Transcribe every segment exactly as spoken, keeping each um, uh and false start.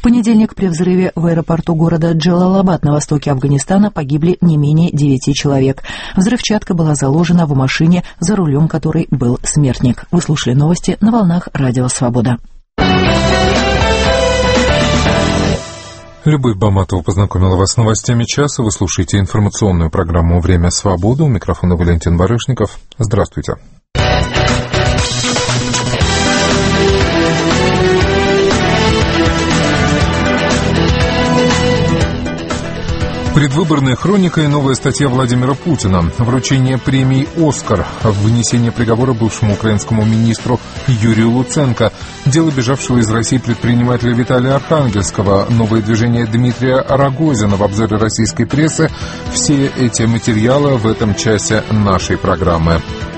понедельник при взрыве в аэропорту города Джалалабад на востоке Афганистана погибли не менее девяти человек. Взрывчатка была заложена в машине, за рулем которой был смертник. Вы слушали новости на волнах Радио Свобода. Любовь Баматова познакомила вас с новостями часа. Вы слушаете информационную программу «Время свободы». У микрофона Валентин Барышников. Здравствуйте. Предвыборная хроника и новая статья Владимира Путина. Вручение премии «Оскар». Вынесение приговора бывшему украинскому министру Юрию Луценко. Дело бежавшего из России предпринимателя Виталия Архангельского. Новое движение Дмитрия Рогозина в обзоре российской прессы. Все эти материалы в этом часе нашей программы.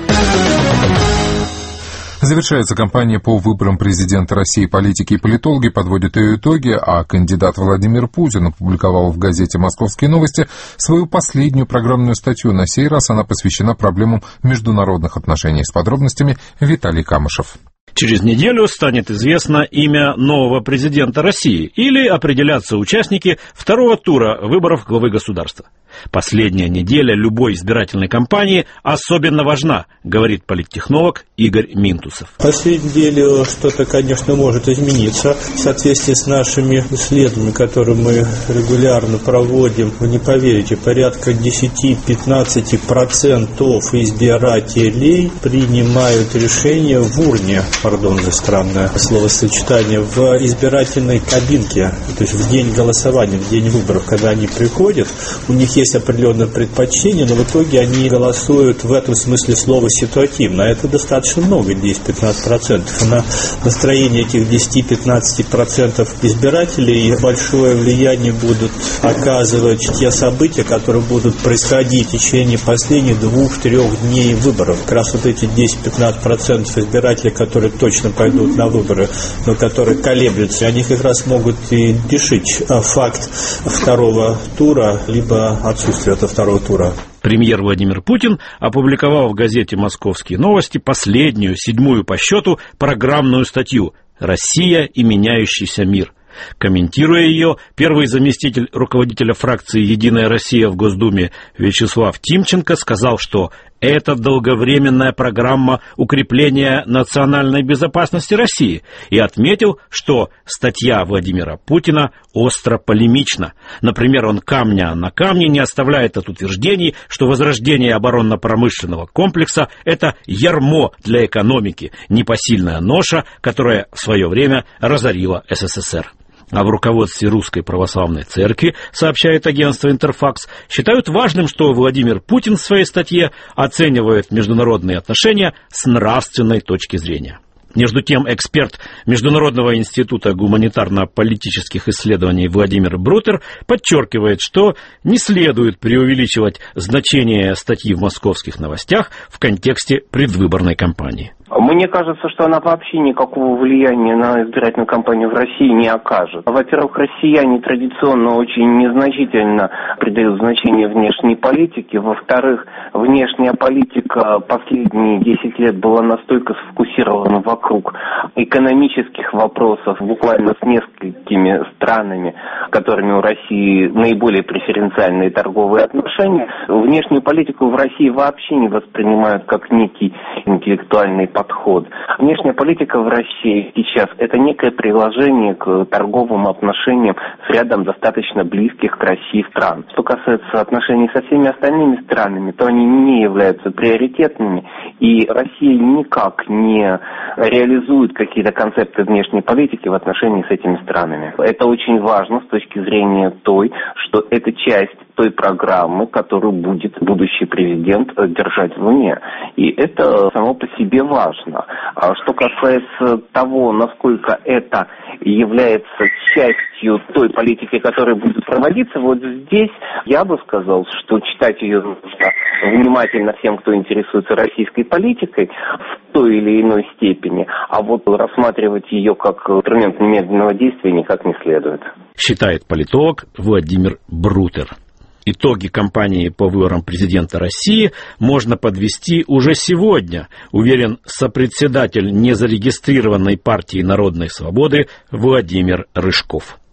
Завершается кампания по выборам президента России. Политики и политологи подводят ее итоги, а кандидат Владимир Путин опубликовал в газете «Московские новости» свою последнюю программную статью. На сей раз она посвящена проблемам международных отношений. С подробностями Виталий Камышев. Через неделю станет известно имя нового президента России или определятся участники второго тура выборов главы государства. Последняя неделя любой избирательной кампании особенно важна, говорит политтехнолог Игорь Минтусов. В последнюю неделю что-то, конечно, может измениться в соответствии с нашими исследованиями, которые мы регулярно проводим. Вы не поверите, порядка десять-пятнадцать процентов избирателей принимают решение в урне, пардон за странное словосочетание, в избирательной кабинке, то есть в день голосования, в день выборов, когда они приходят, у них есть определенное предпочтение, но в итоге они голосуют в этом смысле слова ситуативно. Это достаточно много, десять-пятнадцать процентов. На настроение этих десять-пятнадцать процентов избирателей большое влияние будут оказывать те события, которые будут происходить в течение последних двух-трех дней выборов. Как раз вот эти десять-пятнадцать процентов избирателей, которые точно пойдут на выборы, но которые колеблются, они как раз могут и решить факт второго тура, либо отсутствие этого второго тура. Премьер Владимир Путин опубликовал в газете «Московские новости» последнюю, седьмую по счету, программную статью «Россия и меняющийся мир». Комментируя ее, первый заместитель руководителя фракции «Единая Россия» в Госдуме Вячеслав Тимченко сказал, что это долговременная программа укрепления национальной безопасности России, и отметил, что статья Владимира Путина остро полемична. Например, он камня на камне не оставляет от утверждений, что возрождение оборонно-промышленного комплекса – это ярмо для экономики, непосильная ноша, которая в свое время разорила СССР. А в руководстве Русской Православной Церкви, сообщает агентство «Интерфакс», считают важным, что Владимир Путин в своей статье оценивает международные отношения с нравственной точки зрения. Между тем, эксперт Международного института гуманитарно-политических исследований Владимир Брутер подчеркивает, что не следует преувеличивать значение статьи в «Московских новостях» в контексте предвыборной кампании. Мне кажется, что она вообще никакого влияния на избирательную кампанию в России не окажет. Во-первых, россияне традиционно очень незначительно придают значение внешней политике. Во-вторых, внешняя политика последние десять лет была настолько сфокусирована вокруг экономических вопросов, буквально с несколькими странами, которыми у России наиболее преференциальные торговые отношения. Внешнюю политику в России вообще не воспринимают как некий интеллектуальный подход. Внешняя политика в России сейчас – это некое приложение к торговым отношениям с рядом достаточно близких к России стран. Что касается отношений со всеми остальными странами, то они не являются приоритетными, и Россия никак не реализует какие-то концепты внешней политики в отношении с этими странами. Это очень важно с точки зрения той, что это часть той программы, которую будет будущий президент держать в уме. И это само по себе важно. А что касается того, насколько это является частью той политики, которая будет проводиться, вот здесь я бы сказал, что читать ее нужно внимательно всем, кто интересуется российской политикой в той или иной степени, а вот рассматривать ее как инструмент немедленного действия никак не следует. Считает политолог Владимир Брутер. Итоги кампании по выборам президента России можно подвести уже сегодня, уверен сопредседатель незарегистрированной партии Народной Свободы Владимир Рыжков.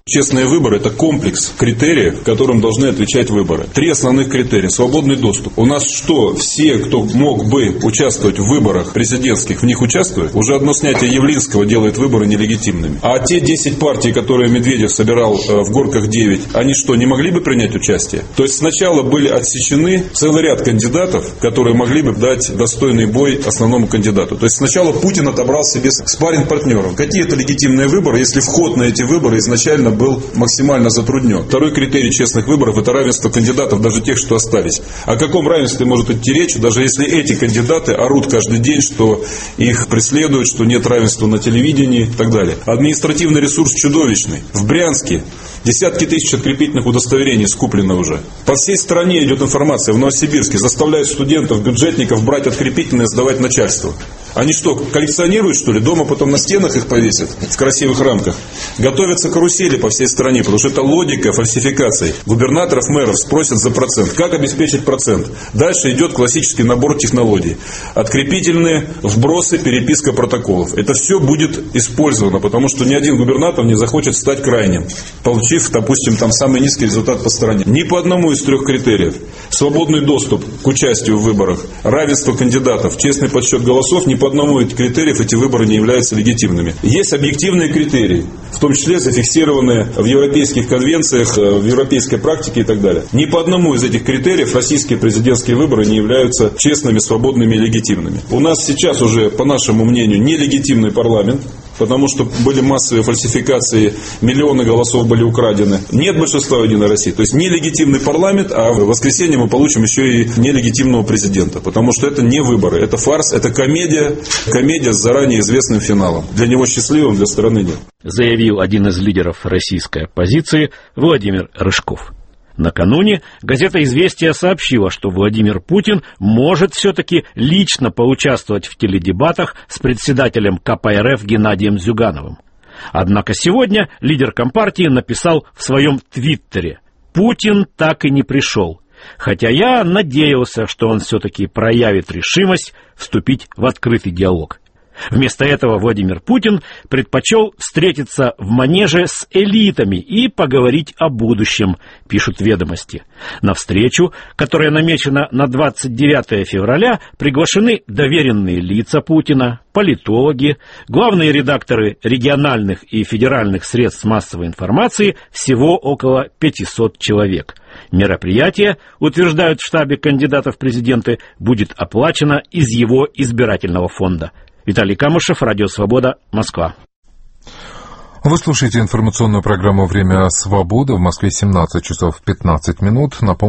Честные выборы – это комплекс критериев, которым должны отвечать выборы. Три основных критерия. Свободный доступ. У нас что, все, кто мог бы участвовать в выборах президентских, в них участвуют? Уже одно снятие Явлинского делает выборы нелегитимными. А те десять партий, которые Медведев собирал в Горках девять, они что, не могли бы принять участие? То есть сначала были отсечены целый ряд кандидатов, которые могли бы дать достойный бой основному кандидату. То есть сначала Путин отобрал себе спарринг-партнеров. Какие это легитимные выборы, если вход на эти выборы изначально был максимально затруднен? Второй критерий честных выборов – это равенство кандидатов, даже тех, что остались. О каком равенстве может идти речь, даже если эти кандидаты орут каждый день, что их преследуют, что нет равенства на телевидении и так далее. Административный ресурс чудовищный. В Брянске десятки тысяч открепительных удостоверений скуплено уже. По всей стране идет информация. В Новосибирске заставляют студентов, бюджетников брать открепительные и сдавать начальству. Они что, коллекционируют, что ли? Дома потом на стенах их повесят в красивых рамках. Готовятся карусели по всей стране, потому что это логика фальсификаций. Губернаторов, мэров спросят за процент. Как обеспечить процент? Дальше идет классический набор технологий. Открепительные, вбросы, переписка протоколов. Это все будет использовано, потому что ни один губернатор не захочет стать крайним, получив, допустим, там самый низкий результат по стране. Ни по одному из трех критериев. Свободный доступ к участию в выборах, равенство кандидатов, честный подсчет голосов, ни по одному из критериев эти выборы не являются легитимными. Есть объективные критерии, в том числе зафиксированные в европейских конвенциях, в европейской практике и так далее. Ни по одному из этих критериев российские президентские выборы не являются честными, свободными и легитимными. У нас сейчас уже, по нашему мнению, нелегитимный парламент, потому что были массовые фальсификации, миллионы голосов были украдены. Нет большинства в Единой России. То есть нелегитимный парламент, а в воскресенье мы получим еще и нелегитимного президента. Потому что это не выборы, это фарс, это комедия, комедия с заранее известным финалом. Для него счастливым, для страны нет. Заявил один из лидеров российской оппозиции Владимир Рыжков. Накануне газета «Известия» сообщила, что Владимир Путин может все-таки лично поучаствовать в теледебатах с председателем ка пэ эр эф Геннадием Зюгановым. Однако сегодня лидер Компартии написал в своем твиттере: «Путин так и не пришел, хотя я надеялся, что он все-таки проявит решимость вступить в открытый диалог». Вместо этого Владимир Путин предпочел встретиться в манеже с элитами и поговорить о будущем, пишут «Ведомости». На встречу, которая намечена на двадцать девятое февраля, приглашены доверенные лица Путина, политологи, главные редакторы региональных и федеральных средств массовой информации, всего около пятисот человек. Мероприятие, утверждают в штабе кандидатов в президенты, будет оплачено из его избирательного фонда. Виталий Камышев, Радио Свобода, Москва. Вы слушаете информационную программу «Время свободы». В Москве семнадцать часов пятнадцать минут. Напомню,